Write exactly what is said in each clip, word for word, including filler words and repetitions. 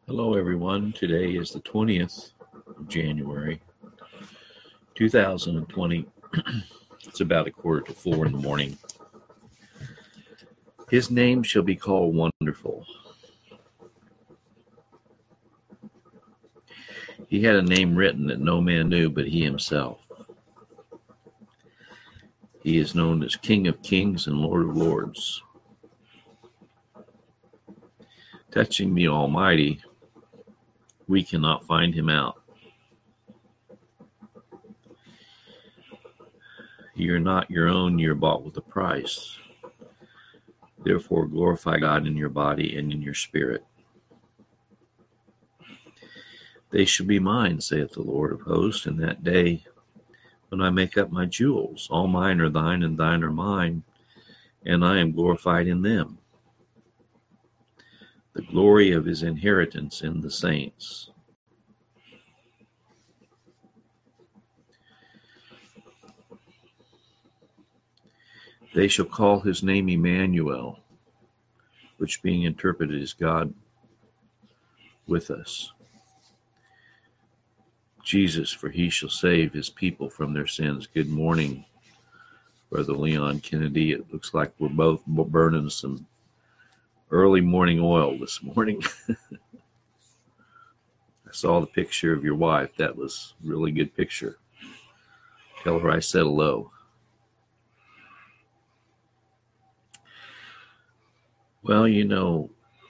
Hello, everyone. Today is the twentieth of January, two thousand twenty. It's about a quarter to four in the morning. His name shall be called Wonderful. He had a name written that no man knew but he himself. He is known as King of Kings and Lord of Lords. Touching the Almighty, we cannot find him out. You're not your own, you're bought with a price. Therefore, glorify God in your body and in your spirit. They shall be mine, saith the Lord of hosts, in that day when I make up my jewels. All mine are thine, and thine are mine, and I am glorified in them. The glory of his inheritance in the saints. They shall call his name Emmanuel, which being interpreted is God with us. Jesus, for he shall save his people from their sins. Good morning, Brother Leon Kennedy. It looks like we're both burning some early morning oil this morning. I saw the picture of your wife. That was a really good picture. Tell her I said hello. Well, you know,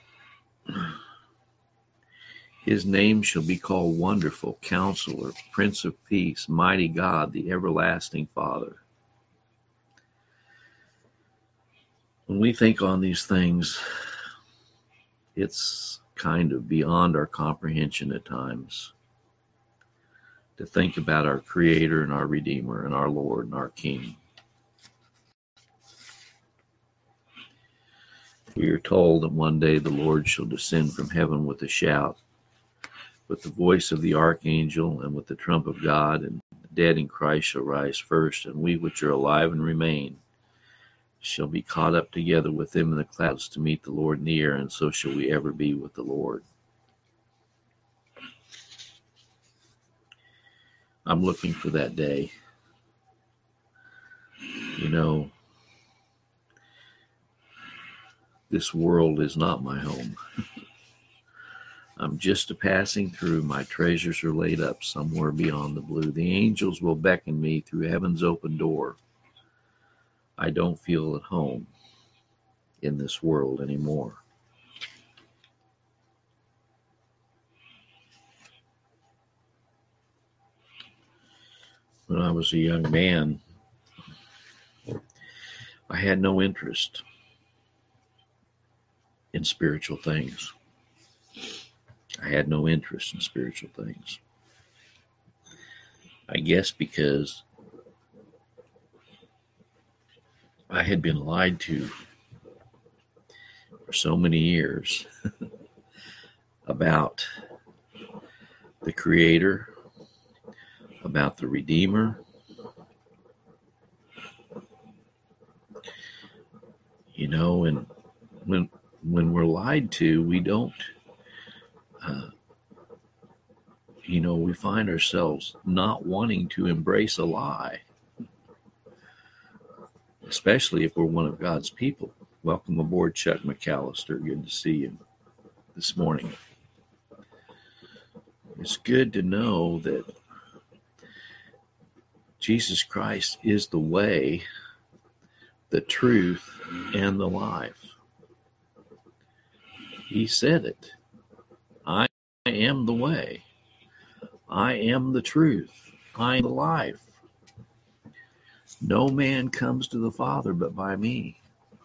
his name shall be called Wonderful, Counselor, Prince of Peace, Mighty God, the Everlasting Father. When we think on these things, it's kind of beyond our comprehension at times to think about our Creator and our Redeemer and our Lord and our King. We are told that one day the Lord shall descend from heaven with a shout, with the voice of the archangel, and with the trump of God, and the dead in Christ shall rise first, and we which are alive and remain shall be caught up together with them in the clouds to meet the Lord in the air, and so shall we ever be with the Lord. I'm looking for that day. You know, this world is not my home. I'm just a passing through. My treasures are laid up somewhere beyond the blue. The angels will beckon me through heaven's open door. I don't feel at home in this world anymore. When I was a young man, I had no interest in spiritual things. I had no interest in spiritual things. I guess because I had been lied to for so many years about the Creator, about the Redeemer. You know, and when when we're lied to, we don't, uh, you know, we find ourselves not wanting to embrace a lie, especially if we're one of God's people. Welcome aboard, Chuck McAllister. Good to see you this morning. It's good to know that Jesus Christ is the way, the truth, and the life. He said it. I am the way. I am the truth. I am the life. No man comes to the Father but by me.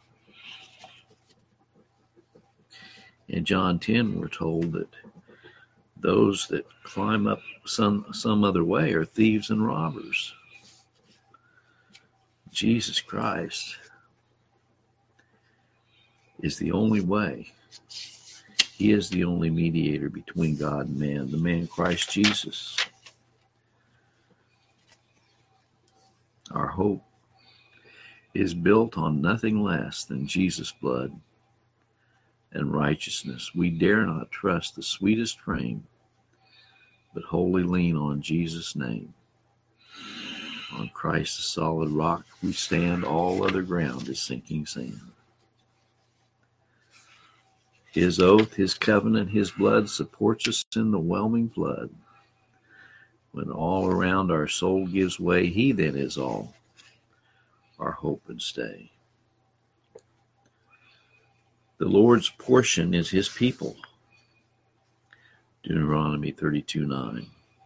In John ten, we're told that those that climb up some, some other way are thieves and robbers. Jesus Christ is the only way. He is the only mediator between God and man, the man Christ Jesus. Our hope is built on nothing less than Jesus' blood, and righteousness. We dare not trust the sweetest frame, but wholly lean on Jesus' name. On Christ the solid rock we stand, all other ground is sinking sand. His oath, his covenant, his blood supports us in the whelming flood. When all around our soul gives way, he then is all, our hope and stay. The Lord's portion is his people. Deuteronomy thirty-two nine.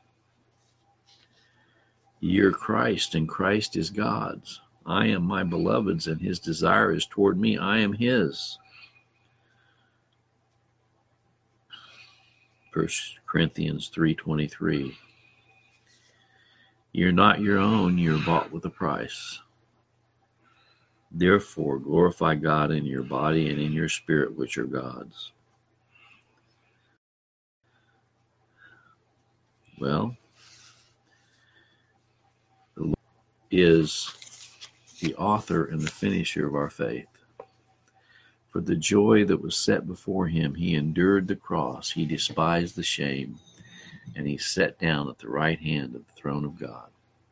Ye are Christ, and Christ is God's. I am my beloved's, and his desire is toward me. I am his. First Corinthians three twenty-three. You're not your own, you're bought with a price. Therefore, glorify God in your body and in your spirit, which are God's. Well, the Lord is the author and the finisher of our faith. For the joy that was set before him, he endured the cross, he despised the shame, and he sat down at the right hand of the throne of God.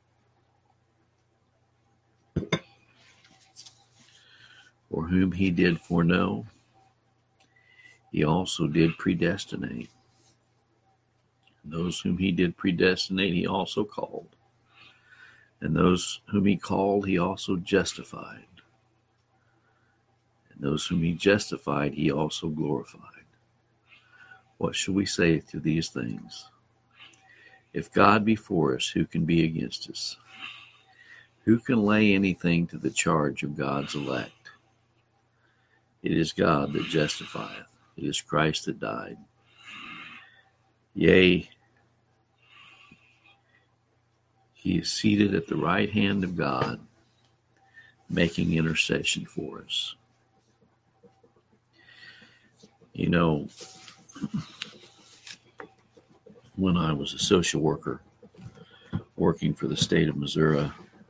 For whom he did foreknow, he also did predestinate. And those whom he did predestinate, he also called. And those whom he called, he also justified. And those whom he justified, he also glorified. What shall we say to these things? If God be for us, who can be against us? Who can lay anything to the charge of God's elect? It is God that justifieth. It is Christ that died. Yea, he is seated at the right hand of God, making intercession for us. You know, when I was a social worker working for the state of Missouri,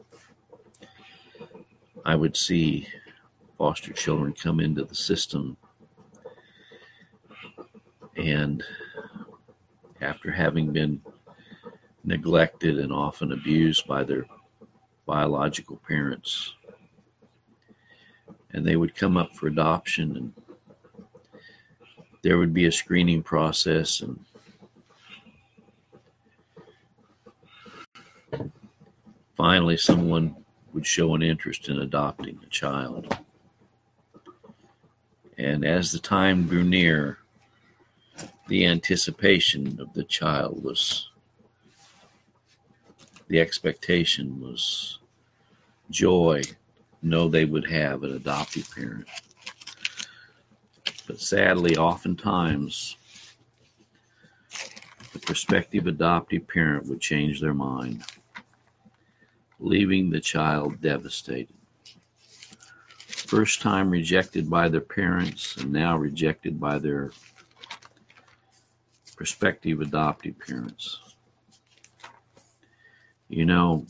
I would see foster children come into the system, and after having been neglected and often abused by their biological parents, and they would come up for adoption, and there would be a screening process, and finally someone would show an interest in adopting a child. And as the time grew near, the anticipation of the child was, the expectation was joy, know they would have an adoptive parent. But sadly, oftentimes, the prospective adoptive parent would change their mind, leaving the child devastated. First time rejected by their parents, and now rejected by their prospective adoptive parents. You know,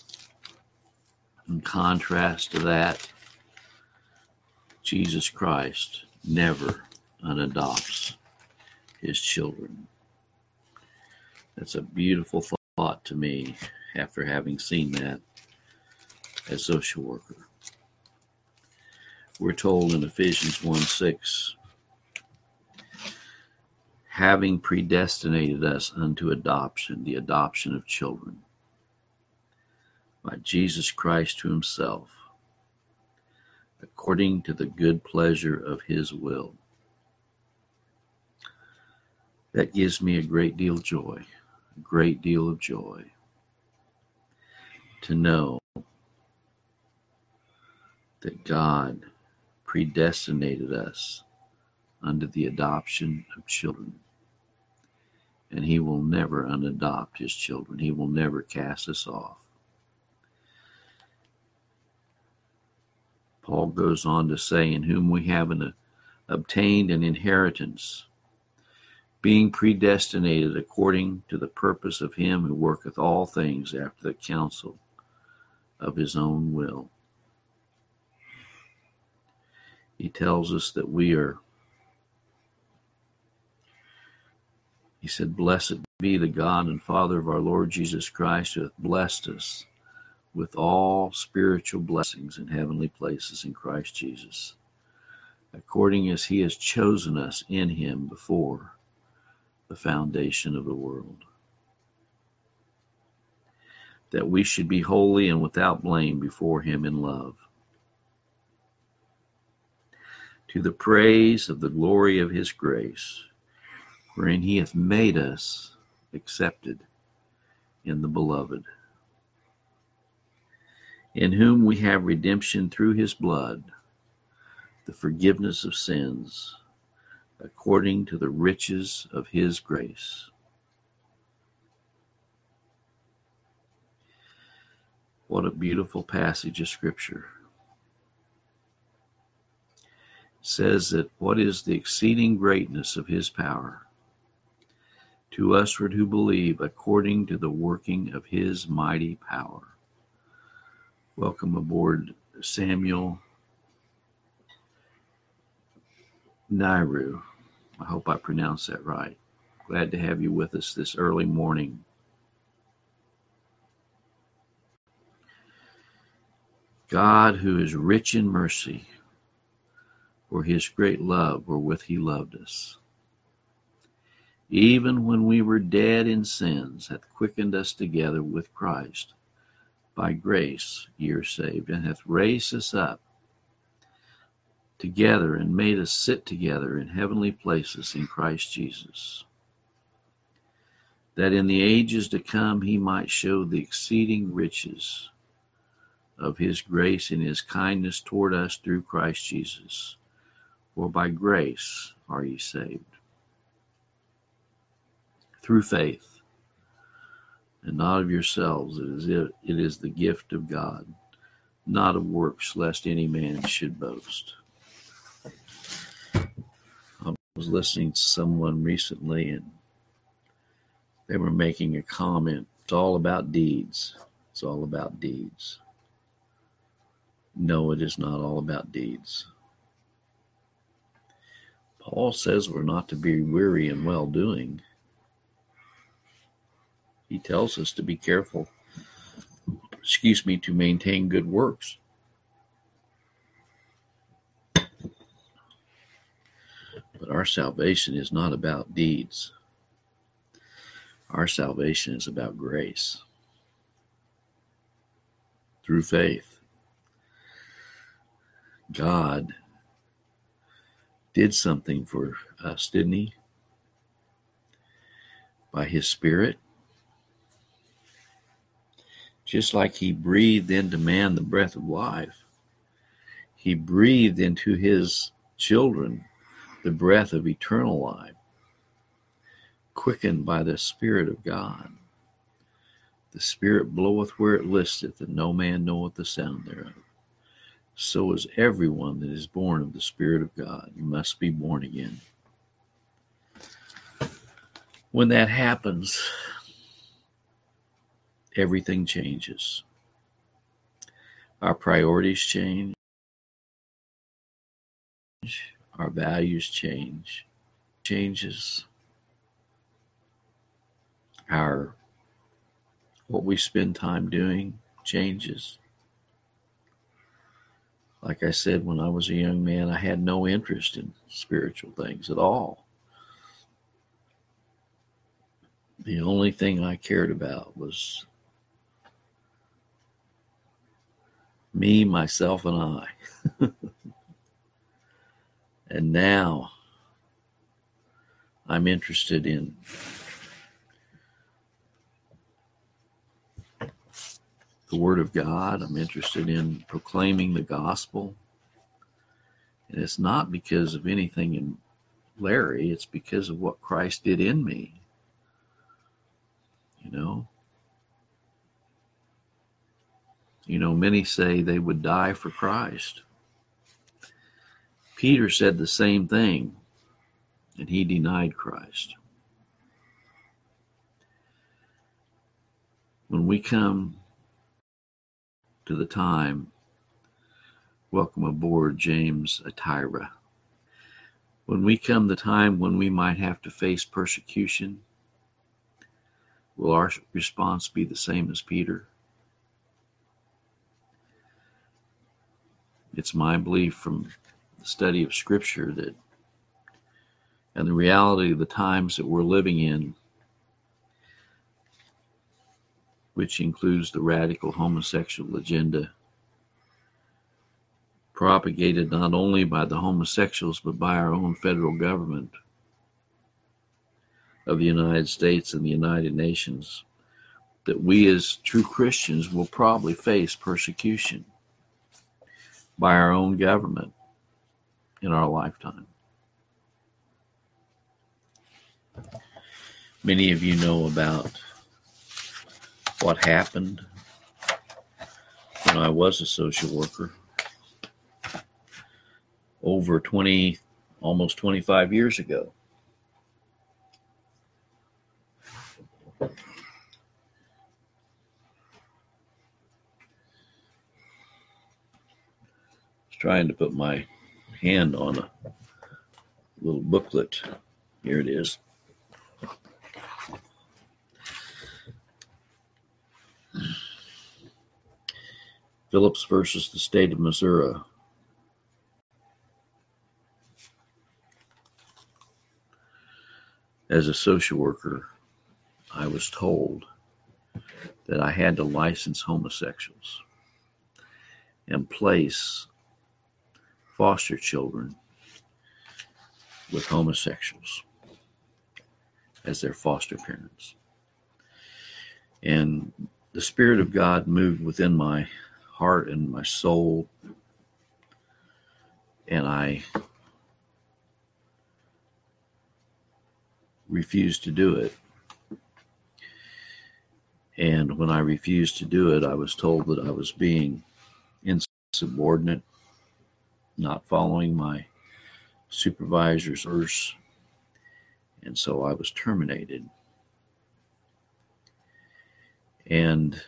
in contrast to that, Jesus Christ never unadopts his children. That's a beautiful thought to me after having seen that as social worker. We're told in Ephesians one six, having predestinated us unto adoption, the adoption of children, by Jesus Christ to himself, according to the good pleasure of his will. That gives me a great deal of joy, a great deal of joy to know that God predestinated us unto the adoption of children. And he will never unadopt his children. He will never cast us off. Paul goes on to say, in whom we have an, obtained an inheritance, being predestinated according to the purpose of him who worketh all things after the counsel of his own will. He tells us that we are He said, "Blessed be the God and Father of our Lord Jesus Christ, who hath blessed us with all spiritual blessings in heavenly places in Christ Jesus, according as he has chosen us in him before the foundation of the world, that we should be holy and without blame before him in love, to the praise of the glory of his grace, wherein he hath made us accepted in the beloved, in whom we have redemption through his blood, the forgiveness of sins, according to the riches of his grace." What a beautiful passage of Scripture. It says that what is the exceeding greatness of his power to usward who believe, according to the working of his mighty power. Welcome aboard, Samuel Nairu. I hope I pronounced that right. Glad to have you with us this early morning. God, who is rich in mercy, for his great love wherewith he loved us, even when we were dead in sins, hath quickened us together with Christ. By grace ye are saved, and hath raised us up together and made us sit together in heavenly places in Christ Jesus, that in the ages to come he might show the exceeding riches of his grace and his kindness toward us through Christ Jesus. For by grace are ye saved, through faith, and not of yourselves. It is, it, it is the gift of God, not of works, lest any man should boast. I was listening to someone recently, and they were making a comment. It's all about deeds. It's all about deeds. No, it is not all about deeds. Paul says we're not to be weary in well-doing. He tells us to be careful, excuse me, to maintain good works. But our salvation is not about deeds. Our salvation is about grace through faith. God did something for us, didn't he? By his Spirit. Just like he breathed into man the breath of life, he breathed into his children the breath of eternal life, quickened by the Spirit of God. The Spirit bloweth where it listeth, and no man knoweth the sound thereof. So is everyone that is born of the Spirit of God. You must be born again. When that happens, everything changes. Our priorities change. Our values change. Changes. Our, what we spend time doing changes. Like I said, when I was a young man, I had no interest in spiritual things at all. The only thing I cared about was me, myself, and I. And now I'm interested in the Word of God. I'm interested in proclaiming the gospel. And it's not because of anything in Larry. It's because of what Christ did in me. You know? You know, many say they would die for Christ. Peter said the same thing, and he denied Christ. When we come to the time, welcome aboard, James Atira. When we come the time when we might have to face persecution, Will our response be the same as Peter? It's my belief from the study of Scripture that, and the reality of the times that we're living in, which includes the radical homosexual agenda propagated not only by the homosexuals but by our own federal government of the United States and the United Nations, that we as true Christians will probably face persecution by our own government in our lifetime. Many of you know about what happened when I was a social worker over twenty, almost twenty-five years ago. Trying to put my hand on a little booklet. Here it is. Phillips versus the state of Missouri. As a social worker, I was told that I had to license homosexuals and place foster children with homosexuals as their foster parents. And the Spirit of God moved within my heart and my soul, and I refused to do it. And when I refused to do it, I was told that I was being insubordinate, not following my supervisor's orders, and so I was terminated. And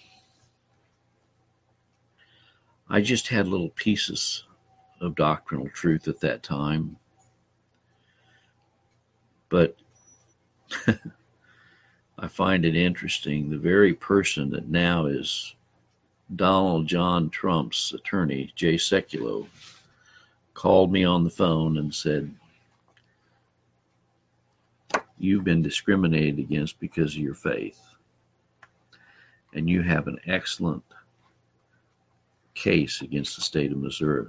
I just had little pieces of doctrinal truth at that time, but I find it interesting, the very person that now is Donald John Trump's attorney, Jay Sekulow, called me on the phone and said, "You've been discriminated against because of your faith, and you have an excellent case against the state of Missouri."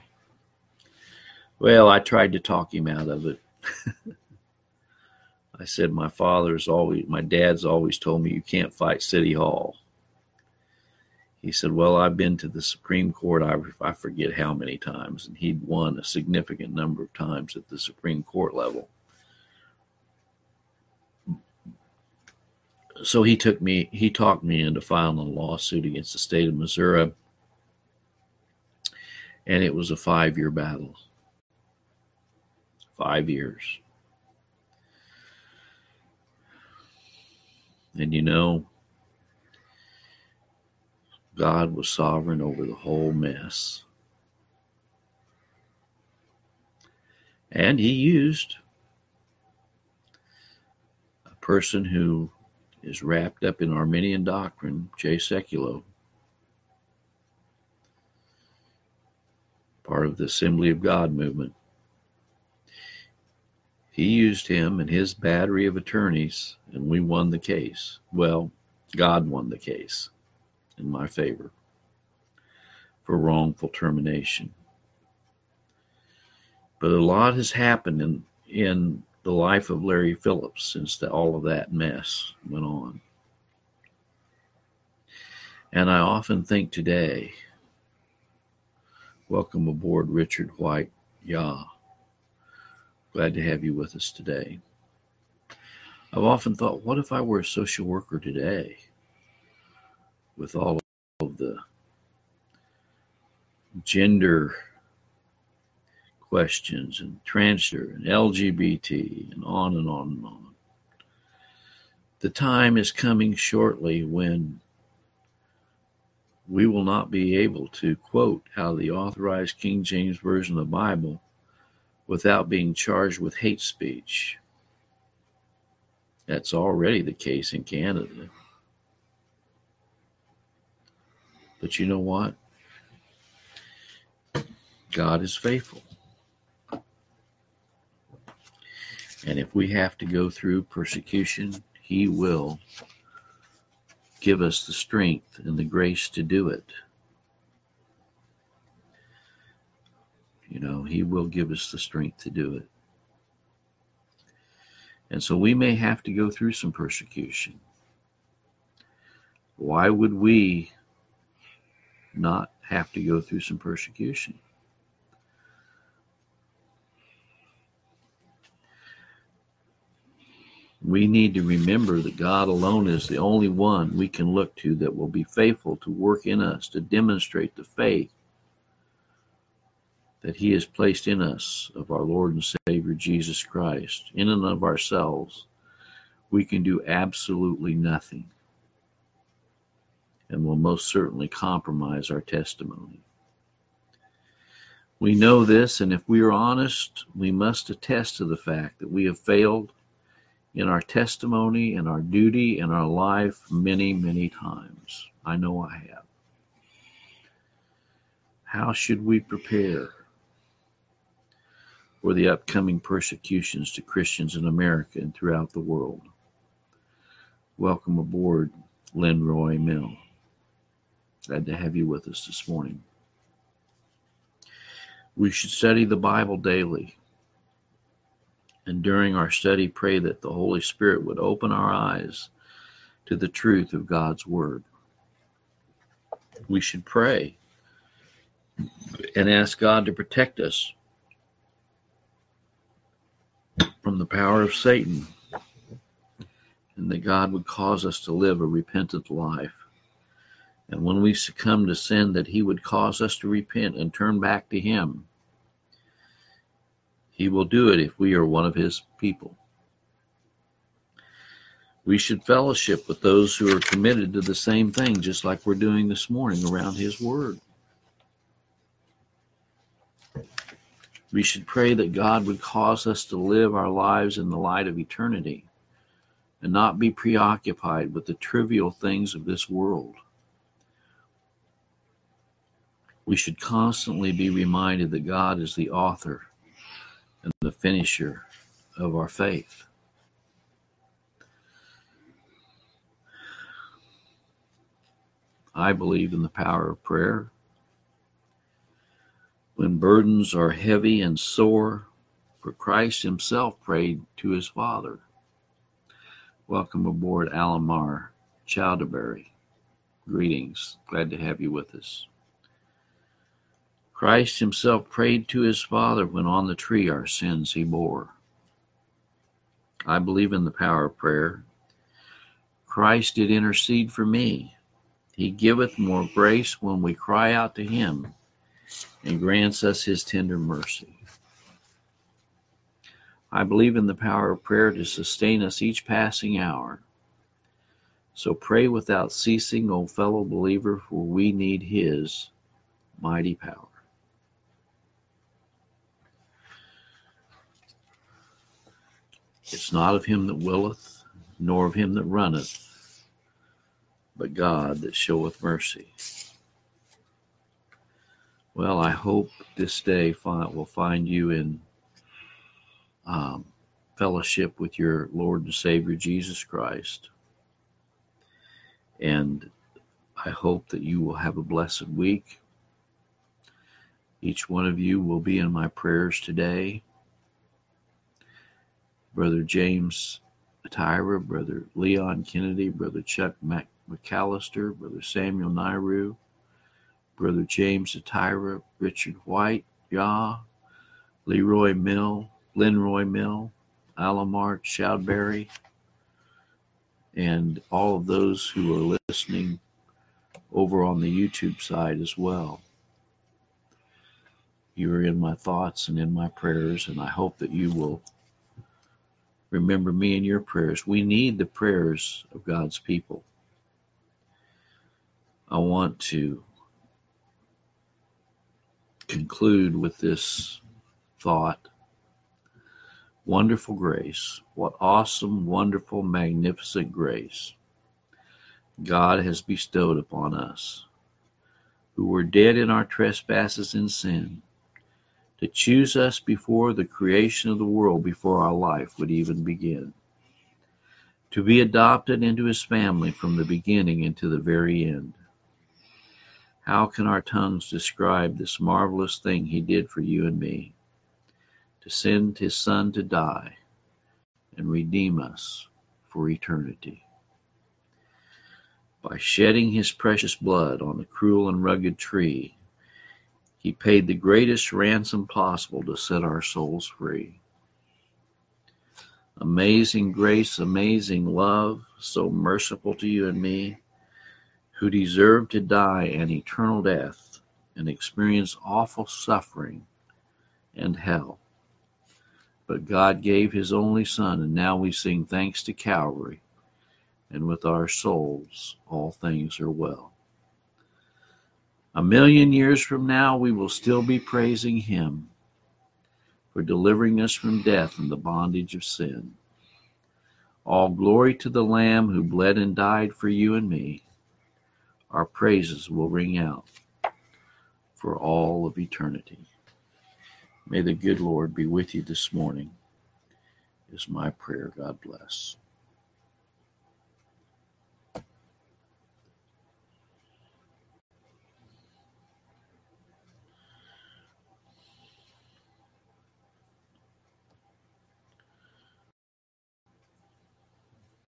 Well, I tried to talk him out of it. I said, my father's always, my dad's always told me you can't fight City Hall. He said, well, I've been to the Supreme Court, I, I forget how many times, and he'd won a significant number of times at the Supreme Court level. So he took me, he talked me into filing a lawsuit against the state of Missouri, and it was a five-year battle. Five years. And you know, God was sovereign over the whole mess. And he used a person who is wrapped up in Arminian doctrine, Jay Sekulow, part of the Assembly of God movement. He used him and his battery of attorneys, and we won the case. Well, God won the case in my favor for wrongful termination. But a lot has happened in, in the life of Larry Phillips since the, all of that mess went on. And I often think today, welcome aboard, Richard White. Yah. Glad to have you with us today. I've often thought, what if I were a social worker today with all of the gender questions and transgender and L G B T and on and on and on. The time is coming shortly when we will not be able to quote out of the authorized King James Version of the Bible without being charged with hate speech. That's already the case in Canada. But you know what? God is faithful. And if we have to go through persecution, He will give us the strength and the grace to do it. You know, He will give us the strength to do it. And so we may have to go through some persecution. Why would we not have to go through some persecution? We need to remember that God alone is the only one we can look to that will be faithful to work in us to demonstrate the faith that He has placed in us of our Lord and Savior Jesus Christ. In and of ourselves, we can do absolutely nothing, and will most certainly compromise our testimony. We know this, and if we are honest, we must attest to the fact that we have failed in our testimony and our duty and our life many, many times. I know I have. How should we prepare for the upcoming persecutions to Christians in America and throughout the world? Welcome aboard, Lenroy Mill. Glad to have you with us this morning. We should study the Bible daily. And during our study, pray that the Holy Spirit would open our eyes to the truth of God's Word. We should pray and ask God to protect us from the power of Satan, and that God would cause us to live a repentant life. And when we succumb to sin, that He would cause us to repent and turn back to Him. He will do it if we are one of His people. We should fellowship with those who are committed to the same thing, just like we're doing this morning around His Word. We should pray that God would cause us to live our lives in the light of eternity and not be preoccupied with the trivial things of this world. We should constantly be reminded that God is the author and the finisher of our faith. I believe in the power of prayer. When burdens are heavy and sore, for Christ Himself prayed to His Father. Welcome aboard, Alamar Chowderberry. Greetings. Glad to have you with us. Christ Himself prayed to His Father when on the tree our sins He bore. I believe in the power of prayer. Christ did intercede for me. He giveth more grace when we cry out to Him, and grants us His tender mercy. I believe in the power of prayer to sustain us each passing hour. So pray without ceasing, O fellow believer, for we need His mighty power. It's not of him that willeth, nor of him that runneth, but God that showeth mercy. Well, I hope this day find, will find you in um, fellowship with your Lord and Savior, Jesus Christ. And I hope that you will have a blessed week. Each one of you will be in my prayers today. Brother James Atira, Brother Leon Kennedy, Brother Chuck Mac- McAllister, Brother Samuel Nairu, Brother James Atira, Richard White, Yah, Leroy Mill, Lenroy Mill, Alamar Chowdberry, and all of those who are listening over on the YouTube side as well. You are in my thoughts and in my prayers, and I hope that you will remember me in your prayers. We need the prayers of God's people. I want to conclude with this thought. Wonderful grace. What awesome, wonderful, magnificent grace God has bestowed upon us, who were dead in our trespasses and sin, to choose us before the creation of the world, before our life would even begin, to be adopted into his family from the beginning and to the very end. How can our tongues describe this marvelous thing he did for you and me, to send his Son to die and redeem us for eternity? By shedding his precious blood on the cruel and rugged tree, he paid the greatest ransom possible to set our souls free. Amazing grace, amazing love, so merciful to you and me, who deserved to die an eternal death and experience awful suffering and hell. But God gave his only Son, and now we sing thanks to Calvary, and with our souls all things are well. A million years from now, we will still be praising him for delivering us from death and the bondage of sin. All glory to the Lamb who bled and died for you and me. Our praises will ring out for all of eternity. May the good Lord be with you this morning, is my prayer. God bless.